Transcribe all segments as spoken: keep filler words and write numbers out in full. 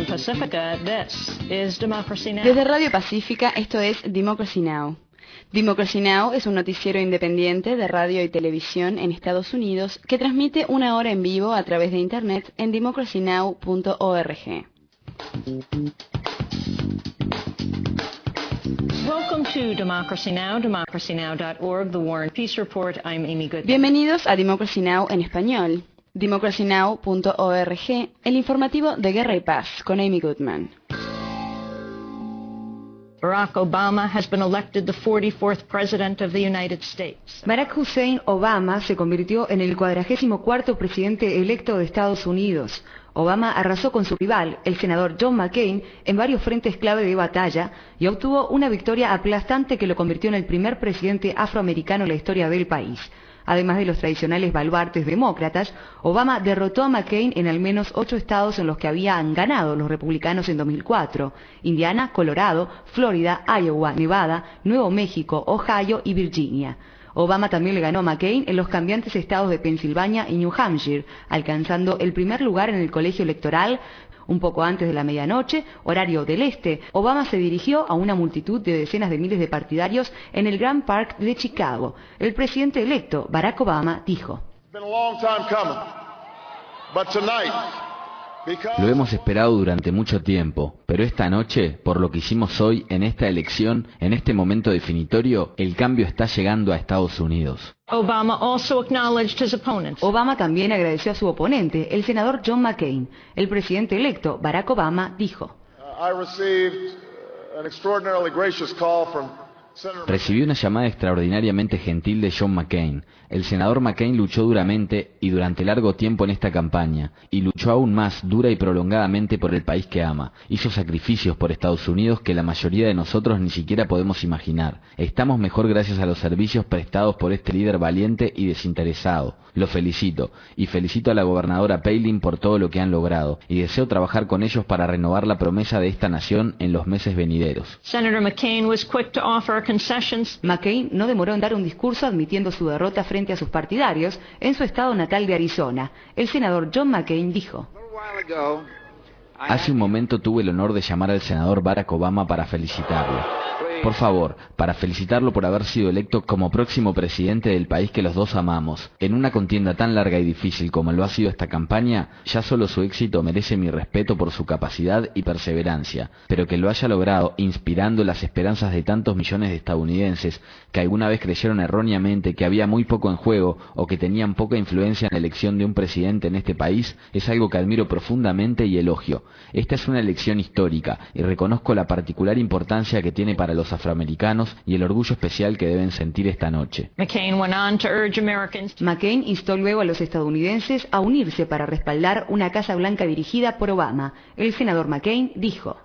Pacifica, this is Democracy Now! Desde Radio Pacífica, esto es Democracy Now! Democracy Now! Es un noticiero independiente de radio y televisión en Estados Unidos que transmite una hora en vivo a través de Internet en democracy now punto org. Welcome to Democracy Now!, democracy now dot org, The War and Peace Report. I'm Amy Goodman. Bienvenidos a Democracy Now! En español. democracy now punto org, el informativo de Guerra y Paz, con Amy Goodman. Barack Obama has been elected the forty-fourth President of the United States. Barack Hussein Obama se convirtió en el cuadragésimo cuarto presidente electo de Estados Unidos. Obama arrasó con su rival, el senador John McCain, en varios frentes clave de batalla y obtuvo una victoria aplastante que lo convirtió en el primer presidente afroamericano en la historia del país. Además de los tradicionales baluartes demócratas, Obama derrotó a McCain en al menos ocho estados en los que habían ganado los republicanos en dos mil cuatro: Indiana, Colorado, Florida, Iowa, Nevada, Nuevo México, Ohio y Virginia. Obama también le ganó a McCain en los cambiantes estados de Pensilvania y New Hampshire, alcanzando el primer lugar en el colegio electoral. Un poco antes de la medianoche, horario del este, Obama se dirigió a una multitud de decenas de miles de partidarios en el Grand Park de Chicago. El presidente electo, Barack Obama, dijo: Lo hemos esperado durante mucho tiempo, pero esta noche, por lo que hicimos hoy, en esta elección, en este momento definitorio, el cambio está llegando a Estados Unidos. Obama also acknowledged his opponents. Obama también agradeció a su oponente, el senador John McCain. El presidente electo, Barack Obama, dijo: Recibí una llamada extraordinariamente gentil de John McCain. El senador McCain luchó duramente y durante largo tiempo en esta campaña, y luchó aún más dura y prolongadamente por el país que ama. Hizo sacrificios por Estados Unidos que la mayoría de nosotros ni siquiera podemos imaginar. Estamos mejor gracias a los servicios prestados por este líder valiente y desinteresado. Lo felicito, y felicito a la gobernadora Palin por todo lo que han logrado, y deseo trabajar con ellos para renovar la promesa de esta nación en los meses venideros. Senator McCain was quick to offer concessions. McCain no demoró en dar un discurso admitiendo su derrota frente a sus partidarios en su estado natal de Arizona. El senador John McCain dijo: Hace un momento tuve el honor de llamar al senador Barack Obama para felicitarlo. Por favor, para felicitarlo por haber sido electo como próximo presidente del país que los dos amamos. En una contienda tan larga y difícil como lo ha sido esta campaña, ya solo su éxito merece mi respeto por su capacidad y perseverancia, pero que lo haya logrado inspirando las esperanzas de tantos millones de estadounidenses que alguna vez creyeron erróneamente que había muy poco en juego o que tenían poca influencia en la elección de un presidente en este país, es algo que admiro profundamente y elogio. Esta es una elección histórica y reconozco la particular importancia que tiene para los afroamericanos y el orgullo especial que deben sentir esta noche. McCain went on to urge Americans. McCain instó luego a los estadounidenses a unirse para respaldar una Casa Blanca dirigida por Obama. El senador McCain dijo: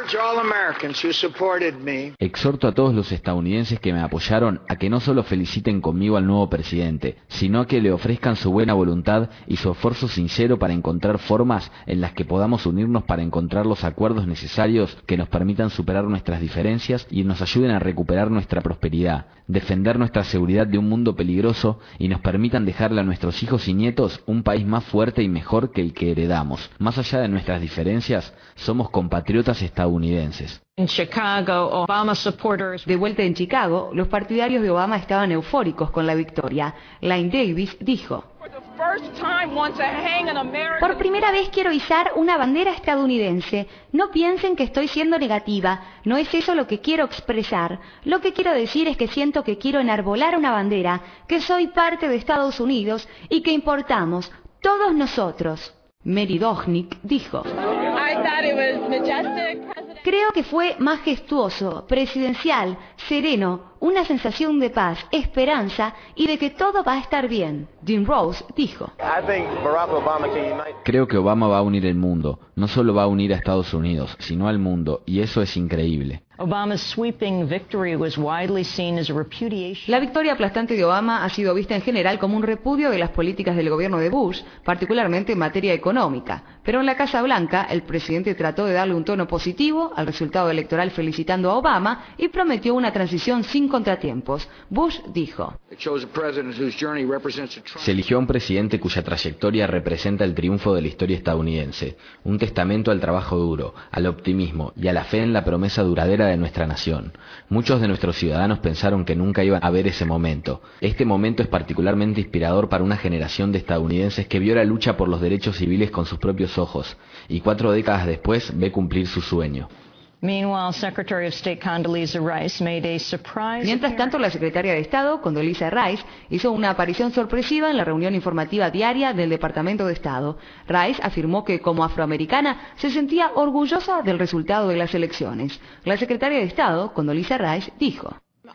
Exhorto a todos los estadounidenses que me apoyaron a que no solo feliciten conmigo al nuevo presidente, sino que le ofrezcan su buena voluntad y su esfuerzo sincero para encontrar formas en las que podamos unirnos para encontrar los acuerdos necesarios que nos permitan superar nuestras diferencias y nos ayuden a recuperar nuestra prosperidad, defender nuestra seguridad de un mundo peligroso y nos permitan dejarle a nuestros hijos y nietos un país más fuerte y mejor que el que heredamos. Más allá de nuestras diferencias, somos compatriotas estadounidenses. In Chicago, Obama supporters. De vuelta en Chicago, los partidarios de Obama estaban eufóricos con la victoria. Lane Davis dijo: Por primera vez quiero izar una bandera estadounidense. No piensen que estoy siendo negativa, no es eso lo que quiero expresar. Lo que quiero decir es que siento que quiero enarbolar una bandera, que soy parte de Estados Unidos y que importamos, todos nosotros. Mary Dohnick dijo: Creo que fue majestuoso, presidencial, sereno, una sensación de paz, esperanza y de que todo va a estar bien. Jim Rose dijo: Creo que Obama va a unir el mundo, no solo va a unir a Estados Unidos, sino al mundo, y eso es increíble. La victoria aplastante de Obama ha sido vista en general como un repudio de las políticas del gobierno de Bush, particularmente en materia económica. Pero en la Casa Blanca, el presidente trató de darle un tono positivo al resultado electoral felicitando a Obama y prometió una transición sin contratiempos. Bush dijo: Se eligió a un presidente cuya trayectoria representa el triunfo de la historia estadounidense, un testamento al trabajo duro, al optimismo y a la fe en la promesa duradera de nuestra nación. Muchos de nuestros ciudadanos pensaron que nunca iban a ver ese momento. Este momento es particularmente inspirador para una generación de estadounidenses que vio la lucha por los derechos civiles con sus propios ojos, y cuatro décadas después ve cumplir su sueño. Meanwhile, Secretary of State Condoleezza Rice made a surprise. Mientras tanto, la secretaria de Estado, Condoleezza Rice, hizo una aparición sorpresiva en la reunión informativa diaria del Departamento de Estado. Rice afirmó que, como afroamericana, se sentía orgullosa del resultado de las elecciones. La secretaria de Estado, Condoleezza Rice, dijo: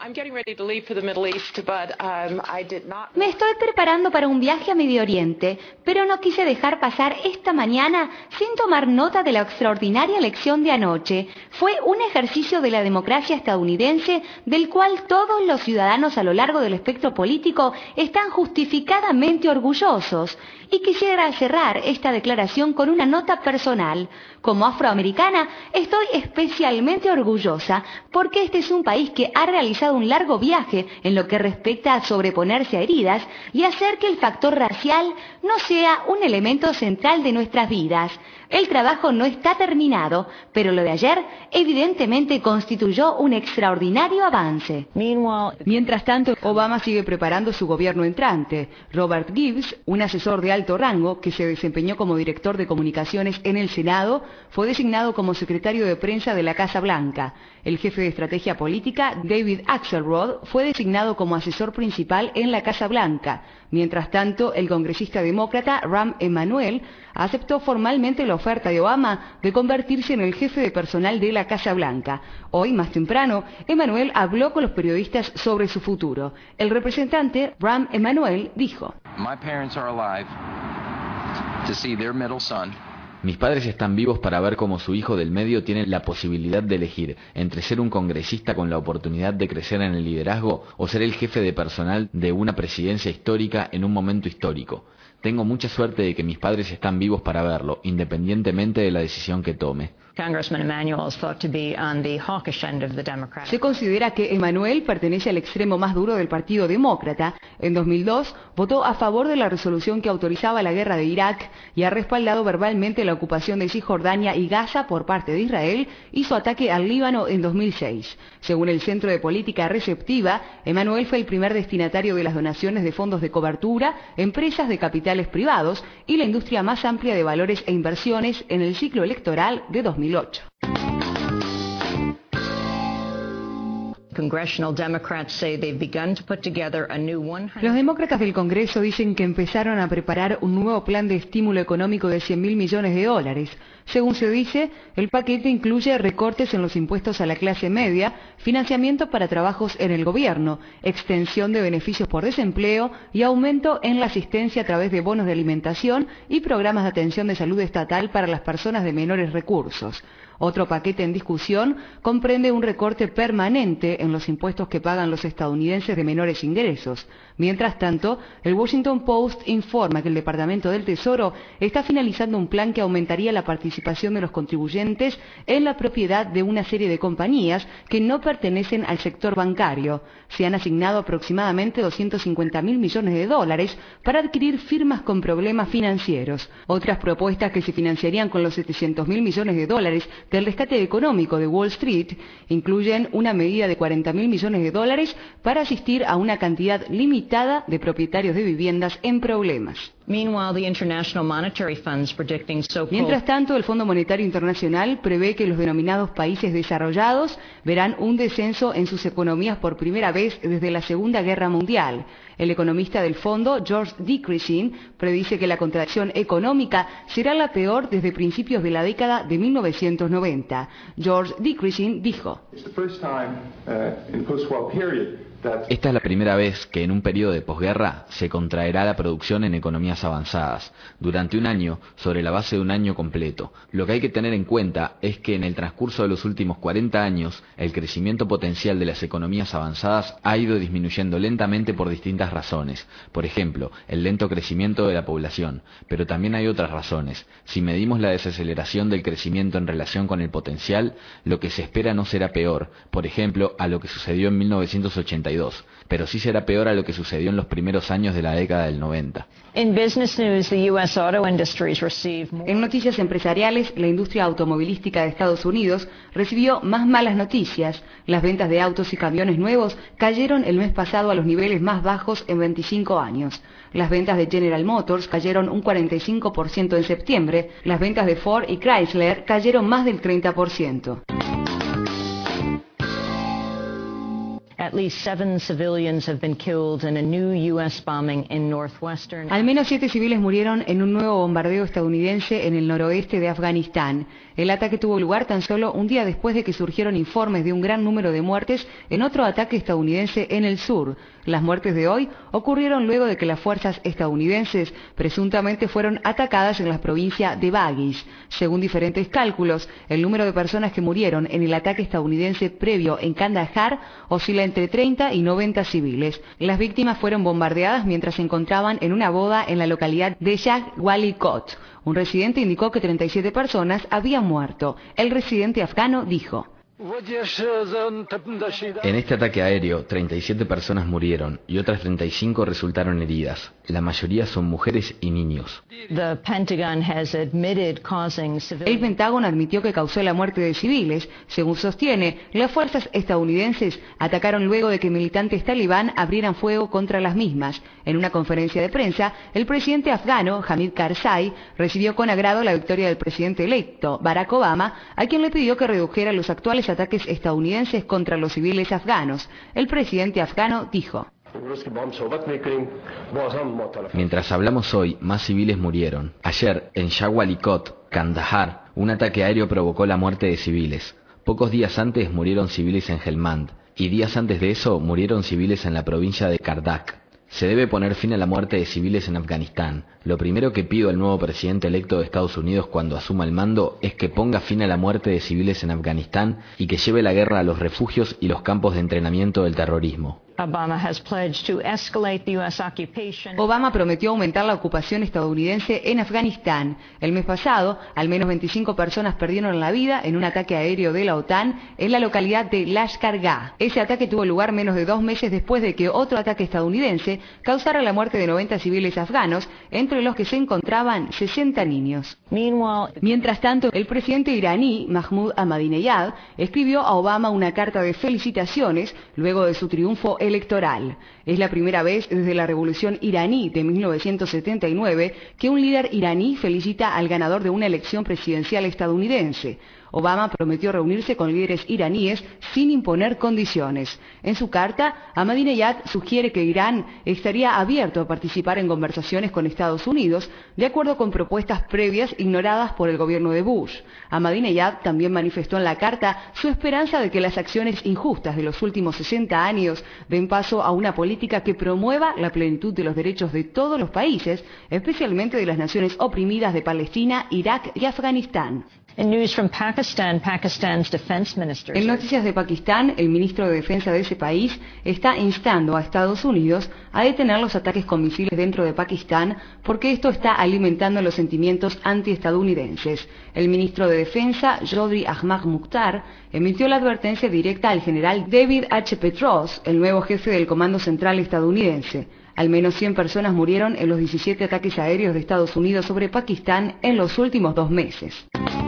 Me estoy preparando para un viaje a Medio Oriente, pero no quise dejar pasar esta mañana sin tomar nota de la extraordinaria elección de anoche. Fue un ejercicio de la democracia estadounidense del cual todos los ciudadanos a lo largo del espectro político están justificadamente orgullosos. Y quisiera cerrar esta declaración con una nota personal. Como afroamericana, estoy especialmente orgullosa porque este es un país que ha realizado un largo viaje en lo que respecta a sobreponerse a heridas y hacer que el factor racial no sea un elemento central de nuestras vidas. El trabajo no está terminado, pero lo de ayer evidentemente constituyó un extraordinario avance. Mientras tanto, Obama sigue preparando su gobierno entrante. Robert Gibbs, un asesor de alto rango que se desempeñó como director de comunicaciones en el Senado, fue designado como secretario de prensa de la Casa Blanca. El jefe de estrategia política, David Axelrod, fue designado como asesor principal en la Casa Blanca. Mientras tanto, el congresista demócrata Rahm Emanuel aceptó formalmente la oferta de Obama de convertirse en el jefe de personal de la Casa Blanca. Hoy, más temprano, Emanuel habló con los periodistas sobre su futuro. El representante Rahm Emanuel dijo: Mis padres están vivos para ver cómo su hijo del medio tiene la posibilidad de elegir entre ser un congresista con la oportunidad de crecer en el liderazgo o ser el jefe de personal de una presidencia histórica en un momento histórico. Tengo mucha suerte de que mis padres están vivos para verlo, independientemente de la decisión que tome. Se considera que Emanuel pertenece al extremo más duro del Partido Demócrata. En dos mil dos votó a favor de la resolución que autorizaba la guerra de Irak y ha respaldado verbalmente la ocupación de Cisjordania y Gaza por parte de Israel y su ataque al Líbano en dos mil seis. Según el Centro de Política Receptiva, Emanuel fue el primer destinatario de las donaciones de fondos de cobertura, empresas de capitales privados y la industria más amplia de valores e inversiones en el ciclo electoral de dos mil ocho. Los demócratas del Congreso dicen que empezaron a preparar un nuevo plan de estímulo económico de cien mil millones de dólares. Según se dice, el paquete incluye recortes en los impuestos a la clase media, financiamiento para trabajos en el gobierno, extensión de beneficios por desempleo y aumento en la asistencia a través de bonos de alimentación y programas de atención de salud estatal para las personas de menores recursos. Otro paquete en discusión comprende un recorte permanente en los impuestos que pagan los estadounidenses de menores ingresos. Mientras tanto, el Washington Post informa que el Departamento del Tesoro está finalizando un plan que aumentaría la participación de los contribuyentes en la propiedad de una serie de compañías que no pertenecen al sector bancario. Se han asignado aproximadamente doscientos cincuenta mil millones de dólares para adquirir firmas con problemas financieros. Otras propuestas que se financiarían con los setecientos mil millones de dólares del rescate económico de Wall Street incluyen una medida de cuarenta mil millones de dólares para asistir a una cantidad limitada de propietarios de viviendas en problemas. Mientras tanto, el Fondo Monetario Internacional prevé que los denominados países desarrollados verán un descenso en sus economías por primera vez desde la Segunda Guerra Mundial. El economista del fondo, George Dickerson, predice que la contracción económica será la peor desde principios de la década de mil novecientos noventa. George Dickerson dijo: Esta es la primera vez que en un periodo de posguerra se contraerá la producción en economías avanzadas, durante un año, sobre la base de un año completo. Lo que hay que tener en cuenta es que en el transcurso de los últimos cuarenta años, el crecimiento potencial de las economías avanzadas ha ido disminuyendo lentamente por distintas razones. Por ejemplo, el lento crecimiento de la población, pero también hay otras razones. Si medimos la desaceleración del crecimiento en relación con el potencial, lo que se espera no será peor, por ejemplo, a lo que sucedió en mil novecientos ochenta y dos, pero sí será peor a lo que sucedió en los primeros años de la década del noventa. In business news, the U S auto industries received more... En noticias empresariales, la industria automovilística de Estados Unidos recibió más malas noticias. Las ventas de autos y camiones nuevos cayeron el mes pasado a los niveles más bajos en veinticinco años. Las ventas de General Motors cayeron un cuarenta y cinco por ciento en septiembre. Las ventas de Ford y Chrysler cayeron más del treinta por ciento. At least seven civilians have been killed in a new U S bombing in northwestern... Al menos siete civiles murieron en un nuevo bombardeo estadounidense en el noroeste de Afganistán. El ataque tuvo lugar tan solo un día después de que surgieron informes de un gran número de muertes en otro ataque estadounidense en el sur. Las muertes de hoy ocurrieron luego de que las fuerzas estadounidenses presuntamente fueron atacadas en la provincia de Baghis. Según diferentes cálculos, el número de personas que murieron en el ataque estadounidense previo en Kandahar oscila entre treinta y noventa civiles. Las víctimas fueron bombardeadas mientras se encontraban en una boda en la localidad de Shah Wali Kot. Un residente indicó que treinta y siete personas habían muerto. El residente afgano dijo: En este ataque aéreo, treinta y siete personas murieron y otras treinta y cinco resultaron heridas. La mayoría son mujeres y niños. The Pentagon has admitted causing civilian... El Pentágono admitió que causó la muerte de civiles. Según sostiene, las fuerzas estadounidenses atacaron luego de que militantes talibán abrieran fuego contra las mismas. En una conferencia de prensa, el presidente afgano, Hamid Karzai, recibió con agrado la victoria del presidente electo, Barack Obama, a quien le pidió que redujera los actuales ataques estadounidenses contra los civiles afganos. El presidente afgano dijo: Mientras hablamos hoy, más civiles murieron. Ayer, en Shah Wali Kot, Kandahar, un ataque aéreo provocó la muerte de civiles. Pocos días antes murieron civiles en Helmand, y días antes de eso murieron civiles en la provincia de Kardak. Se debe poner fin a la muerte de civiles en Afganistán. Lo primero que pido al nuevo presidente electo de Estados Unidos cuando asuma el mando es que ponga fin a la muerte de civiles en Afganistán y que lleve la guerra a los refugios y los campos de entrenamiento del terrorismo. Obama has pledged to escalate the U S occupation. Obama prometió aumentar la ocupación estadounidense en Afganistán. El mes pasado, al menos veinticinco personas perdieron la vida en un ataque aéreo de la OTAN en la localidad de Lashkar Gah. Ese ataque tuvo lugar menos de dos meses después de que otro ataque estadounidense causara la muerte de noventa civiles afganos, entre los que se encontraban sesenta niños. Meanwhile, Mientras tanto, el presidente iraní, Mahmoud Ahmadinejad, escribió a Obama una carta de felicitaciones luego de su triunfo electoral. Es la primera vez desde la revolución iraní de mil novecientos setenta y nueve que un líder iraní felicita al ganador de una elección presidencial estadounidense. Obama prometió reunirse con líderes iraníes sin imponer condiciones. En su carta, Ahmadinejad sugiere que Irán estaría abierto a participar en conversaciones con Estados Unidos, de acuerdo con propuestas previas ignoradas por el gobierno de Bush. Ahmadinejad también manifestó en la carta su esperanza de que las acciones injustas de los últimos sesenta años den paso a una política que promueva la plenitud de los derechos de todos los países, especialmente de las naciones oprimidas de Palestina, Irak y Afganistán. in news from Pakistan, Pakistan's defense minister... En noticias de Pakistán, el ministro de Defensa de ese país está instando a Estados Unidos a detener los ataques con misiles dentro de Pakistán porque esto está alimentando los sentimientos antiestadounidenses. El ministro de Defensa, Jodri Ahmad Mukhtar, emitió la advertencia directa al general David H. Petraeus, el nuevo jefe del Comando Central estadounidense. Al menos cien personas murieron en los diecisiete ataques aéreos de Estados Unidos sobre Pakistán en los últimos dos meses.